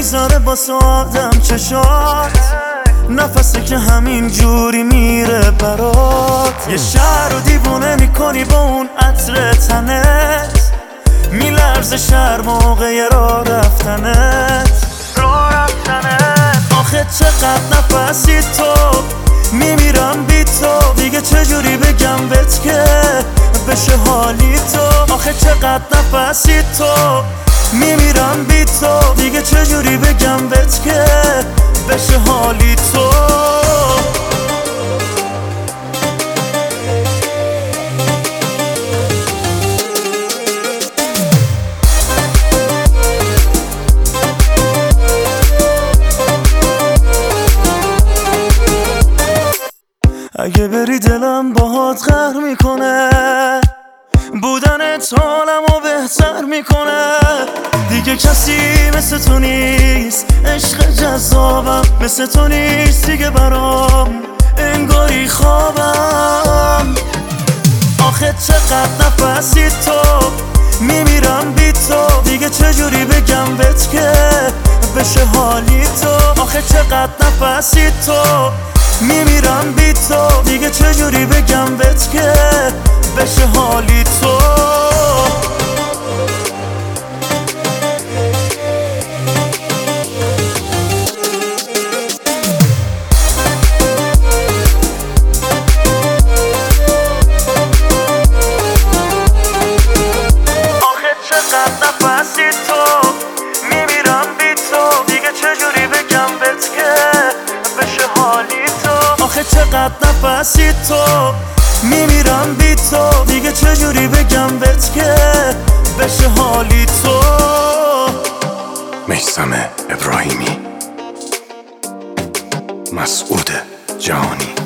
میذاره واسه آدم چشات، نفسی که همین جوری میره برات. یه شهر رو دیوونه میکنی با اون عطر تنت، میلرزه شهر موقع راه رفتنت. آخه چقدر نفسی تو، میمیرم بی تو، دیگه چجوری بگم بهت که بشه حالی تو. آخه چقدر نفسی تو، میمیرم بی تو، دیگه چجوری بگم بهت که بشه حالی تو. اگه بری دلم باهات قهر میکنه، بودنت حالمو بهتر میکنه. دیگه کسی مثل تو نیست، عشق جذابم مثل تو نیست دیگه برام، انگاری خوابم. آخه چقدر نفسی تو، میمیرم بی تو، دیگه چجوری بگم بهت که بشه حالی تو. آخه چقدر نفسی تو، میمیرم بی تو، دیگه چجوری بگم بهت که بشه حالی تو. آخه چقدر نفسی تو، میمیرم بی تو، دیگه چجوری بگم بهت که بشه حالی تو. آخه چقدر نفسی تو، میمیرم بی تو، دیگه چجوری بگم بهت که بشه حالی تو. میثم ابراهیمی، مسعود جهانی.